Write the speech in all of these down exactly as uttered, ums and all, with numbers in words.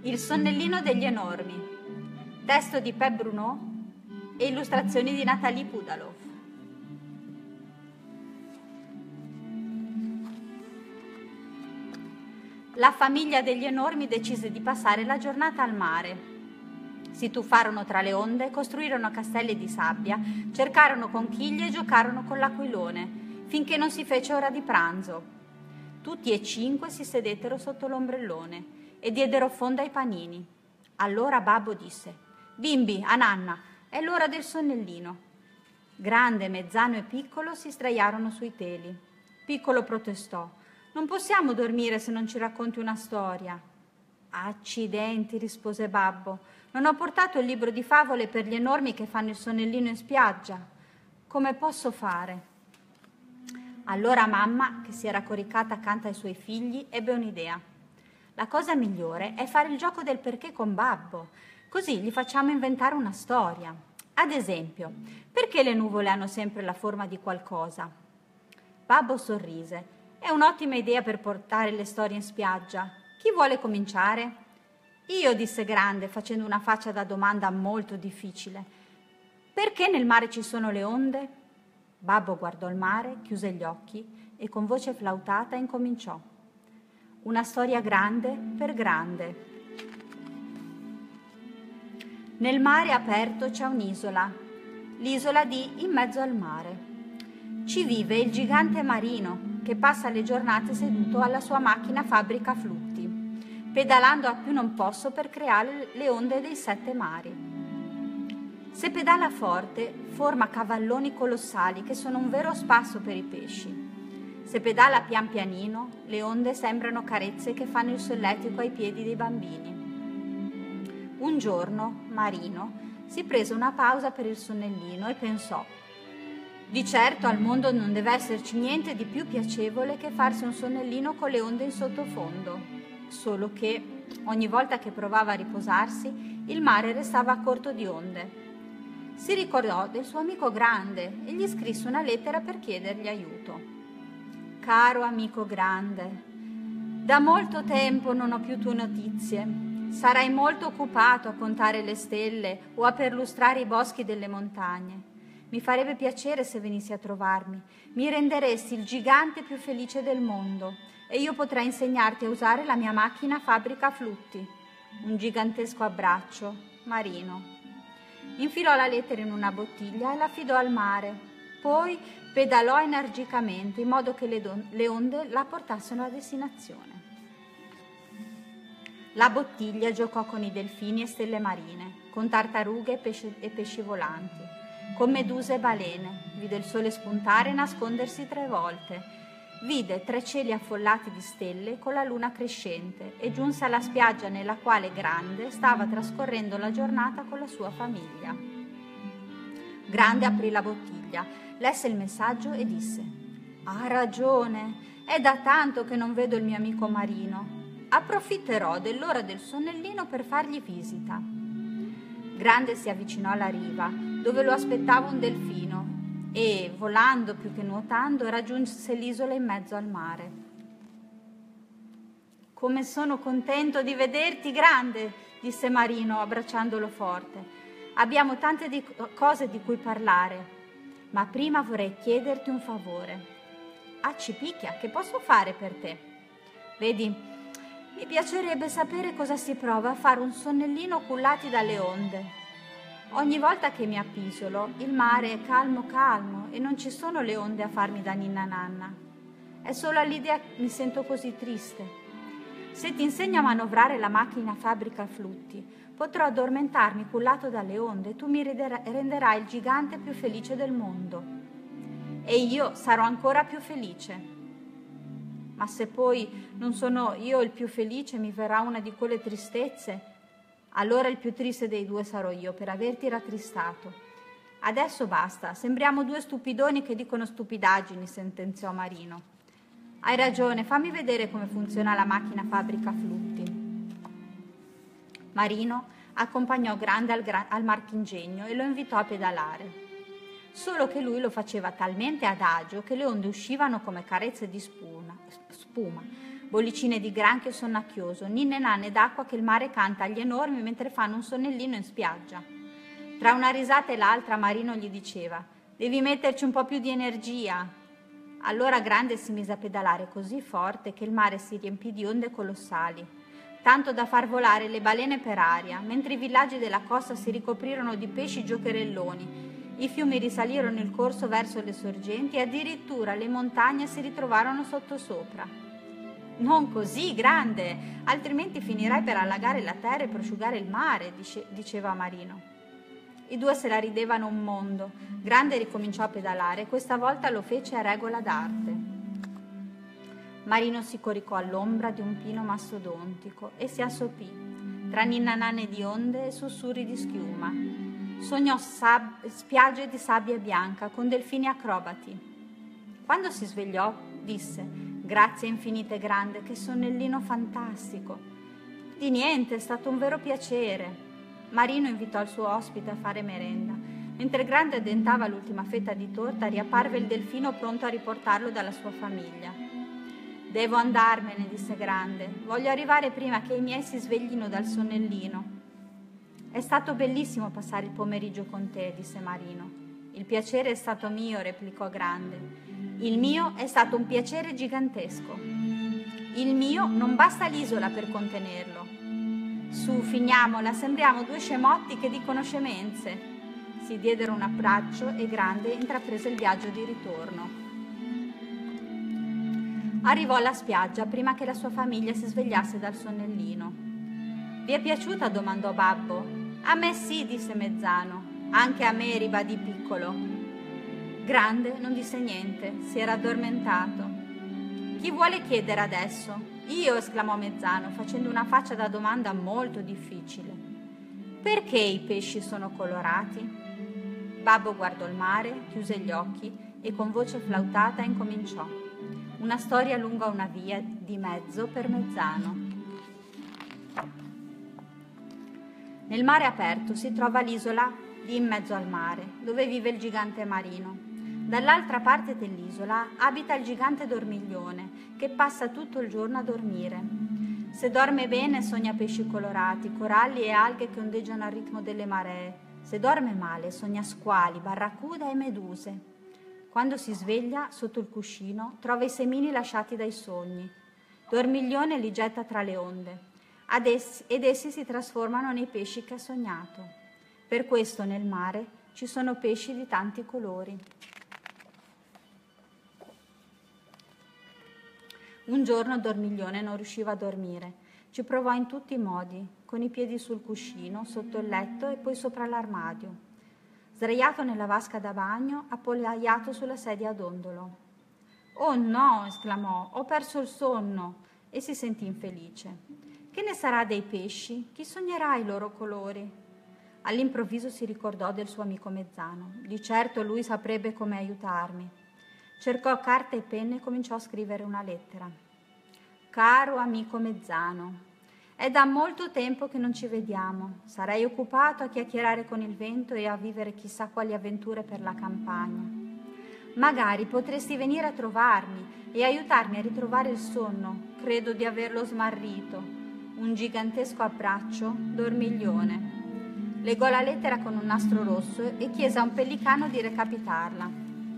Il sonnellino degli enormi. Testo di Pep Bruno e illustrazioni di Nathalie Pudalov. La famiglia degli enormi decise di passare la giornata al mare. Si tuffarono tra le onde, costruirono castelli di sabbia, cercarono conchiglie e giocarono con l'aquilone, finché non si fece ora di pranzo. Tutti e cinque si sedettero sotto l'ombrellone e diedero fondo ai panini. Allora Babbo disse: «Bimbi, a nanna, è l'ora del sonnellino». Grande, Mezzano e Piccolo si sdraiarono sui teli. Piccolo protestò: «Non possiamo dormire se non ci racconti una storia». «Accidenti», rispose Babbo, «non ho portato il libro di favole per gli enormi che fanno il sonnellino in spiaggia. Come posso fare?» Allora mamma, che si era coricata accanto ai suoi figli, ebbe un'idea. «La cosa migliore è fare il gioco del perché con Babbo, così gli facciamo inventare una storia. Ad esempio, perché le nuvole hanno sempre la forma di qualcosa?» Babbo sorrise. «È un'ottima idea per portare le storie in spiaggia. Chi vuole cominciare?» «Io», disse Grande, facendo una faccia da domanda molto difficile. «Perché nel mare ci sono le onde?» Babbo guardò il mare, chiuse gli occhi e con voce flautata incominciò. Una storia grande per grande. Nel mare aperto c'è un'isola, l'isola di In mezzo al mare. Ci vive il gigante Marino, che passa le giornate seduto alla sua macchina fabbrica flutti, pedalando a più non posso per creare le onde dei sette mari. Se pedala forte, forma cavalloni colossali che sono un vero spasso per i pesci. Se pedala pian pianino, le onde sembrano carezze che fanno il solletico ai piedi dei bambini. Un giorno, Marino si prese una pausa per il sonnellino e pensò: di certo al mondo non deve esserci niente di più piacevole che farsi un sonnellino con le onde in sottofondo. Solo che, ogni volta che provava a riposarsi, il mare restava corto di onde. Si ricordò del suo amico Grande e gli scrisse una lettera per chiedergli aiuto. «Caro amico Grande, da molto tempo non ho più tue notizie. Sarai molto occupato a contare le stelle o a perlustrare i boschi delle montagne. Mi farebbe piacere se venissi a trovarmi. Mi renderesti il gigante più felice del mondo e io potrei insegnarti a usare la mia macchina fabbrica flutti. Un gigantesco abbraccio, Marino». Infilò la lettera in una bottiglia e la affidò al mare. Poi pedalò energicamente in modo che le, don- le onde la portassero a destinazione. La bottiglia giocò con i delfini e stelle marine, con tartarughe e, pesce- e pesci volanti, con meduse e balene. Vide il sole spuntare e nascondersi tre volte. Vide tre cieli affollati di stelle con la luna crescente e giunse alla spiaggia nella quale Grande stava trascorrendo la giornata con la sua famiglia. Grande aprì la bottiglia, lesse il messaggio e disse: «Ha ragione, è da tanto che non vedo il mio amico Marino. Approfitterò dell'ora del sonnellino per fargli visita». Grande si avvicinò alla riva, dove lo aspettava un delfino, e, volando più che nuotando, raggiunse l'isola in mezzo al mare. «Come sono contento di vederti, Grande», disse Marino, abbracciandolo forte. «Abbiamo tante di cose di cui parlare, ma prima vorrei chiederti un favore». «Ah, Cipicchia, che posso fare per te?» «Vedi, mi piacerebbe sapere cosa si prova a fare un sonnellino cullati dalle onde. Ogni volta che mi appisolo, il mare è calmo calmo e non ci sono le onde a farmi da ninna nanna. È solo all'idea che mi sento così triste. Se ti insegno a manovrare la macchina fabbrica flutti, potrò addormentarmi cullato dalle onde e tu mi renderai il gigante più felice del mondo. E io sarò ancora più felice. Ma se poi non sono io il più felice, mi verrà una di quelle tristezze, allora il più triste dei due sarò io per averti rattristato. Adesso basta, sembriamo due stupidoni che dicono stupidaggini», sentenziò Marino. «Hai ragione, fammi vedere come funziona la macchina fabbrica flutti». Marino accompagnò Grande al, gra- al marchingegno e lo invitò a pedalare. Solo che lui lo faceva talmente adagio che le onde uscivano come carezze di spuma, spuma bollicine di granchio sonnacchioso, ninne nanne d'acqua che il mare canta agli enormi mentre fanno un sonnellino in spiaggia. Tra una risata e l'altra Marino gli diceva: «Devi metterci un po' più di energia». Allora Grande si mise a pedalare così forte che il mare si riempì di onde colossali, tanto da far volare le balene per aria, mentre i villaggi della costa si ricoprirono di pesci giocherelloni, i fiumi risalirono il corso verso le sorgenti e addirittura le montagne si ritrovarono sottosopra. «Non così, Grande, altrimenti finirai per allagare la terra e prosciugare il mare», dice, diceva Marino. I due se la ridevano un mondo. Grande ricominciò a pedalare, questa volta lo fece a regola d'arte. Marino si coricò all'ombra di un pino mastodontico e si assopì, tra ninna-nanne di onde e sussurri di schiuma. Sognò sab- spiagge di sabbia bianca con delfini acrobati. Quando si svegliò, disse: «Grazie infinite, Grande, che sonnellino fantastico». «Di niente, è stato un vero piacere». Marino invitò il suo ospite a fare merenda. Mentre Grande addentava l'ultima fetta di torta, riapparve il delfino pronto a riportarlo dalla sua famiglia. «Devo andarmene», disse Grande. «Voglio arrivare prima che i miei si sveglino dal sonnellino». «È stato bellissimo passare il pomeriggio con te», disse Marino. «Il piacere è stato mio», replicò Grande. «Il mio è stato un piacere gigantesco. Il mio non basta l'isola per contenerlo». «Su, finiamola, sembriamo due scemotti che dicono scemenze». Si diedero un abbraccio e Grande intraprese il viaggio di ritorno. Arrivò alla spiaggia prima che la sua famiglia si svegliasse dal sonnellino. «Vi è piaciuta?» domandò Babbo. «A me sì», disse Mezzano. «Anche a me», ribadì Piccolo. Grande non disse niente, si era addormentato. «Chi vuole chiedere adesso?» «Io», esclamò Mezzano, facendo una faccia da domanda molto difficile. «Perché i pesci sono colorati?» Babbo guardò il mare, chiuse gli occhi e con voce flautata incominciò. Una storia lunga una via di mezzo per Mezzano. Nel mare aperto si trova l'isola di In mezzo al mare, dove vive il gigante Marino. Dall'altra parte dell'isola abita il gigante Dormiglione, che passa tutto il giorno a dormire. Se dorme bene sogna pesci colorati, coralli e alghe che ondeggiano al ritmo delle maree. Se dorme male sogna squali, barracuda e meduse. Quando si sveglia, sotto il cuscino, trova i semini lasciati dai sogni. Dormiglione li getta tra le onde ad essi, ed essi si trasformano nei pesci che ha sognato. Per questo nel mare ci sono pesci di tanti colori. Un giorno Dormiglione non riusciva a dormire. Ci provò in tutti i modi, con i piedi sul cuscino, sotto il letto e poi sopra l'armadio. Sdraiato nella vasca da bagno, appollaiato sulla sedia a dondolo. «Oh no!» esclamò, «ho perso il sonno!» e si sentì infelice. «Che ne sarà dei pesci? Chi sognerà i loro colori?» All'improvviso si ricordò del suo amico Mezzano. Di certo lui saprebbe come aiutarmi. Cercò carta e penna e cominciò a scrivere una lettera. «Caro amico Mezzano, è da molto tempo che non ci vediamo. Sarei occupato a chiacchierare con il vento e a vivere chissà quali avventure per la campagna. Magari potresti venire a trovarmi e aiutarmi a ritrovare il sonno. Credo di averlo smarrito. Un gigantesco abbraccio, Dormiglione». Legò la lettera con un nastro rosso e chiese a un pellicano di recapitarla.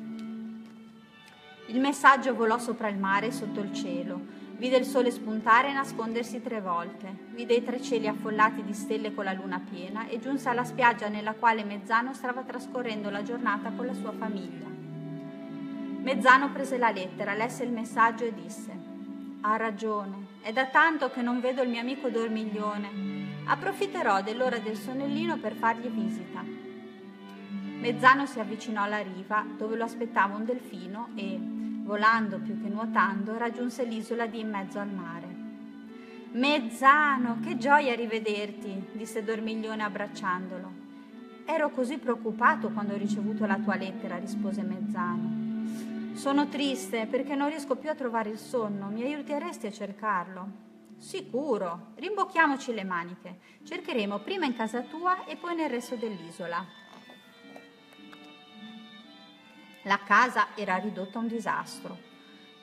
Il messaggio volò sopra il mare e sotto il cielo. Vide il sole spuntare e nascondersi tre volte. Vide i tre cieli affollati di stelle con la luna piena e giunse alla spiaggia nella quale Mezzano stava trascorrendo la giornata con la sua famiglia. Mezzano prese la lettera, lesse il messaggio e disse: «Ha ragione, è da tanto che non vedo il mio amico Dormiglione. Approfitterò dell'ora del sonnellino per fargli visita». Mezzano si avvicinò alla riva dove lo aspettava un delfino e, volando più che nuotando, raggiunse l'isola di In mezzo al mare. «Mezzano, che gioia rivederti!» disse Dormiglione abbracciandolo. «Ero così preoccupato quando ho ricevuto la tua lettera», rispose Mezzano. «Sono triste perché non riesco più a trovare il sonno. Mi aiuteresti a cercarlo?» «Sicuro! Rimbocchiamoci le maniche. Cercheremo prima in casa tua e poi nel resto dell'isola». La casa era ridotta a un disastro.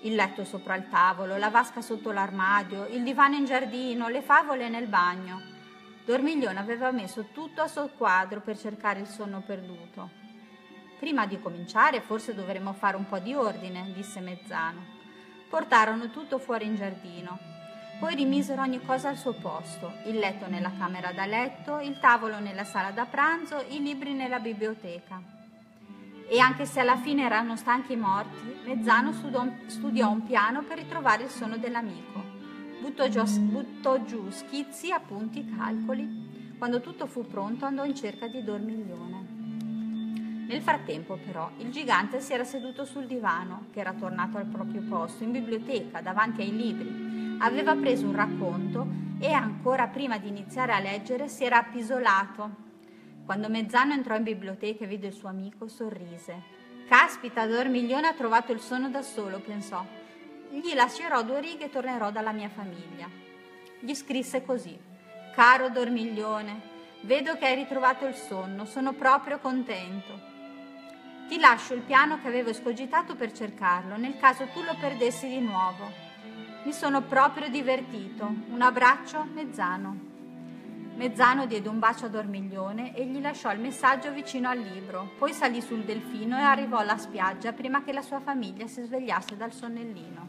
Il letto sopra il tavolo, la vasca sotto l'armadio, il divano in giardino, le favole nel bagno. Dormiglione aveva messo tutto a soqquadro per cercare il sonno perduto. «Prima di cominciare forse dovremmo fare un po' di ordine», disse Mezzano. Portarono tutto fuori in giardino. Poi rimisero ogni cosa al suo posto, il letto nella camera da letto, il tavolo nella sala da pranzo, i libri nella biblioteca. E anche se alla fine erano stanchi morti, Mezzano studiò un piano per ritrovare il sonno dell'amico. Buttò giù, buttò giù schizzi, appunti, calcoli. Quando tutto fu pronto andò in cerca di Dormiglione. Nel frattempo, però, il gigante si era seduto sul divano, che era tornato al proprio posto, in biblioteca, davanti ai libri. Aveva preso un racconto e, ancora prima di iniziare a leggere, si era appisolato. Quando Mezzano entrò in biblioteca e vide il suo amico, sorrise. «Caspita, Dormiglione ha trovato il sonno da solo», pensò. «Gli lascerò due righe e tornerò dalla mia famiglia». Gli scrisse così: «Caro Dormiglione, vedo che hai ritrovato il sonno, sono proprio contento. Ti lascio il piano che avevo escogitato per cercarlo, nel caso tu lo perdessi di nuovo. Mi sono proprio divertito. Un abbraccio, Mezzano». Mezzano diede un bacio a Dormiglione e gli lasciò il messaggio vicino al libro. Poi salì sul delfino e arrivò alla spiaggia prima che la sua famiglia si svegliasse dal sonnellino.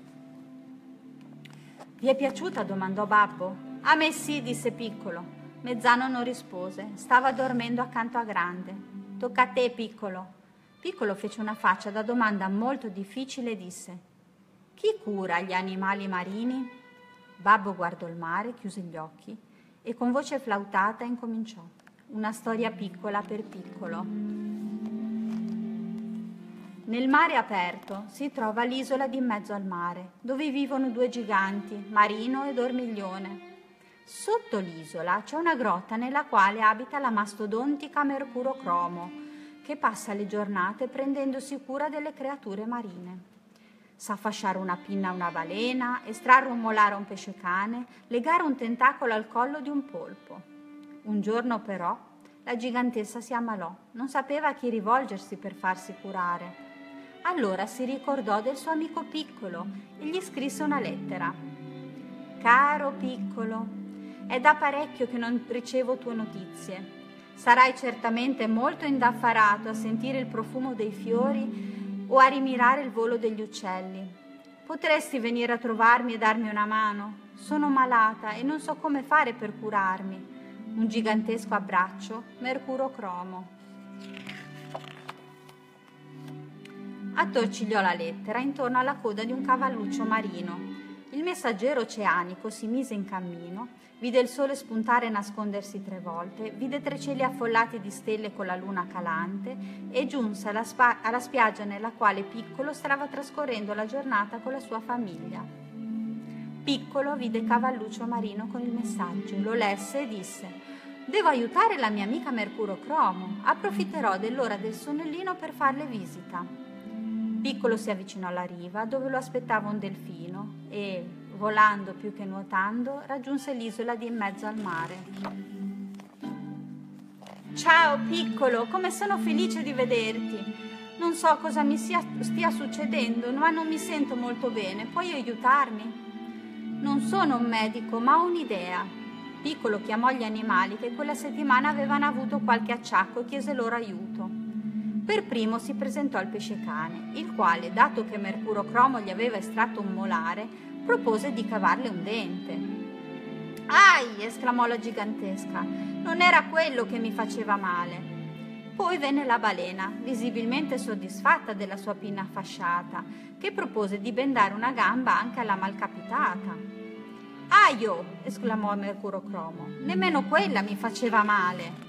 «Vi è piaciuta?» domandò Babbo. «A me sì», disse Piccolo. Mezzano non rispose. Stava dormendo accanto a Grande. «Tocca a te, Piccolo». Piccolo fece una faccia da domanda molto difficile e disse: «Chi cura gli animali marini?» Babbo guardò il mare, chiuse gli occhi e con voce flautata incominciò. Una storia piccola per Piccolo. Nel mare aperto si trova l'isola di in mezzo al mare, dove vivono due giganti, Marino e Dormiglione. Sotto l'isola c'è una grotta nella quale abita la mastodontica Mercurocromo, che passa le giornate prendendosi cura delle creature marine. Sa fasciare una pinna a una balena, estrarre un molare a un pesce cane, legare un tentacolo al collo di un polpo. Un giorno però la gigantessa si ammalò, non sapeva a chi rivolgersi per farsi curare. Allora si ricordò del suo amico Piccolo e gli scrisse una lettera. «Caro Piccolo, è da parecchio che non ricevo tue notizie. Sarai certamente molto indaffarato a sentire il profumo dei fiori o a rimirare il volo degli uccelli. Potresti venire a trovarmi e darmi una mano? Sono malata e non so come fare per curarmi. Un gigantesco abbraccio, Mercurocromo». Attorcigliò la lettera intorno alla coda di un cavalluccio marino. Il messaggero oceanico si mise in cammino, vide il sole spuntare e nascondersi tre volte, vide tre cieli affollati di stelle con la luna calante e giunse alla, spa- alla spiaggia nella quale Piccolo stava trascorrendo la giornata con la sua famiglia. Piccolo vide Cavalluccio Marino con il messaggio, lo lesse e disse: «Devo aiutare la mia amica Mercurocromo, approfitterò dell'ora del sonnellino per farle visita». Piccolo si avvicinò alla riva dove lo aspettava un delfino e, volando più che nuotando, raggiunse l'isola di in mezzo al mare. «Ciao Piccolo, come sono felice di vederti! Non so cosa mi sia, stia succedendo, ma non mi sento molto bene. Puoi aiutarmi?» «Non sono un medico, ma ho un'idea». Piccolo chiamò gli animali che quella settimana avevano avuto qualche acciacco e chiese loro aiuto. Per primo si presentò il pescecane, il quale, dato che Mercurocromo gli aveva estratto un molare, propose di cavarle un dente. «Ai!» esclamò la gigantesca, «non era quello che mi faceva male». Poi venne la balena, visibilmente soddisfatta della sua pinna fasciata, che propose di bendare una gamba anche alla malcapitata. «Aio!» esclamò Mercurocromo, «nemmeno quella mi faceva male».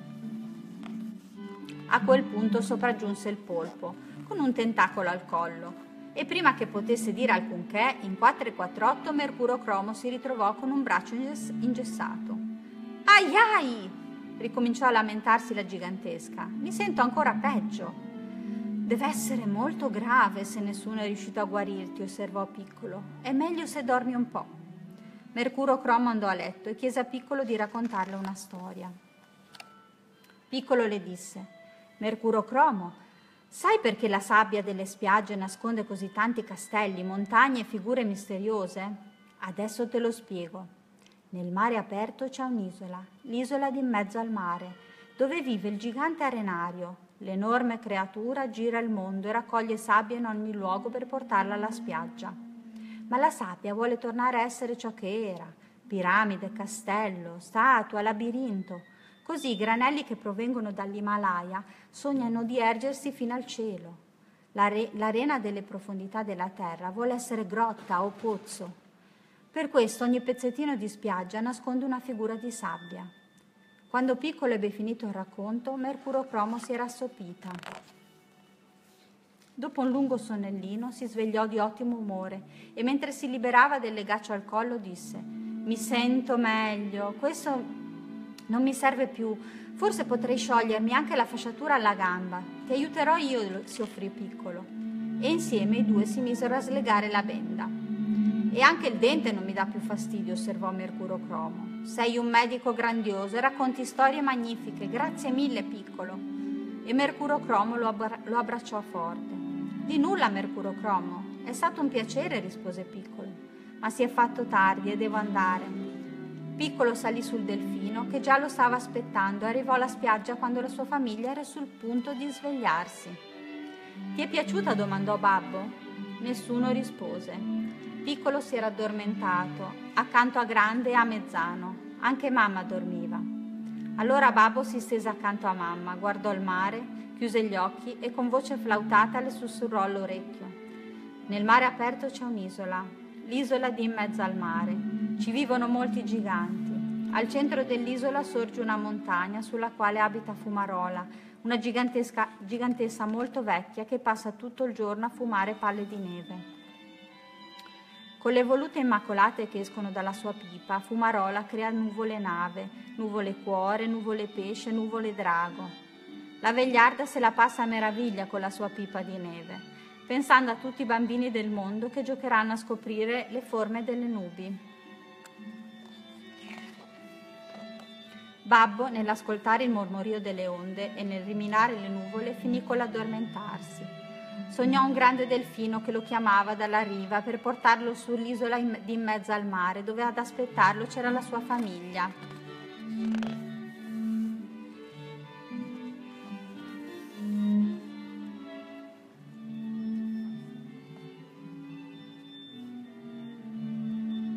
A quel punto sopraggiunse il polpo, con un tentacolo al collo, e prima che potesse dire alcunché, in quattro e quattr'otto Mercurocromo si ritrovò con un braccio ingessato. «Ai ai!» ricominciò a lamentarsi la gigantesca. «Mi sento ancora peggio». «Deve essere molto grave se nessuno è riuscito a guarirti», osservò Piccolo. «È meglio se dormi un po'». Mercurocromo andò a letto e chiese a Piccolo di raccontarle una storia. Piccolo le disse: «Mercurocromo, Sai perché la sabbia delle spiagge nasconde così tanti castelli, montagne e figure misteriose? Adesso te lo spiego. Nel mare aperto c'è un'isola, l'isola di in mezzo al mare, dove vive il gigante arenario. L'enorme creatura gira il mondo e raccoglie sabbia in ogni luogo per portarla alla spiaggia. Ma la sabbia vuole tornare a essere ciò che era: piramide, castello, statua, labirinto. Così i granelli che provengono dall'Himalaya sognano di ergersi fino al cielo. L'are- l'arena delle profondità della terra vuole essere grotta o pozzo. Per questo ogni pezzettino di spiaggia nasconde una figura di sabbia. Quando Piccolo ebbe finito il racconto, Mercurocromo si era assopita. Dopo un lungo sonnellino si svegliò di ottimo umore e mentre si liberava del legaccio al collo disse: «Mi sento meglio, questo non mi serve più, forse potrei sciogliermi anche la fasciatura alla gamba. Ti aiuterò io», si offrì Piccolo. E insieme i due si misero a slegare la benda. «E anche il dente non mi dà più fastidio», osservò Mercurocromo. «Sei un medico grandioso e racconti storie magnifiche, grazie mille Piccolo». E Mercurocromo lo, abbra- lo abbracciò forte. «Di nulla, Mercurocromo, è stato un piacere», rispose Piccolo, «ma si è fatto tardi e devo andare». Piccolo salì sul delfino che già lo stava aspettando e arrivò alla spiaggia quando la sua famiglia era sul punto di svegliarsi. «Ti è piaciuta?» domandò Babbo. Nessuno rispose. Piccolo si era addormentato, accanto a Grande e a Mezzano. Anche mamma dormiva. Allora Babbo si stese accanto a mamma, guardò il mare, chiuse gli occhi e con voce flautata le sussurrò all'orecchio: «Nel mare aperto c'è un'isola, l'isola di in mezzo al mare. Ci vivono molti giganti. Al centro dell'isola sorge una montagna sulla quale abita Fumarola, una gigantesca, gigantessa molto vecchia che passa tutto il giorno a fumare palle di neve. Con le volute immacolate che escono dalla sua pipa, Fumarola crea nuvole nave, nuvole cuore, nuvole pesce, nuvole drago. La vegliarda se la passa a meraviglia con la sua pipa di neve, pensando a tutti i bambini del mondo che giocheranno a scoprire le forme delle nubi». Babbo, nell'ascoltare il mormorio delle onde e nel riminare le nuvole, finì con l'addormentarsi. Sognò un grande delfino che lo chiamava dalla riva per portarlo sull'isola di in mezzo al mare, dove ad aspettarlo c'era la sua famiglia.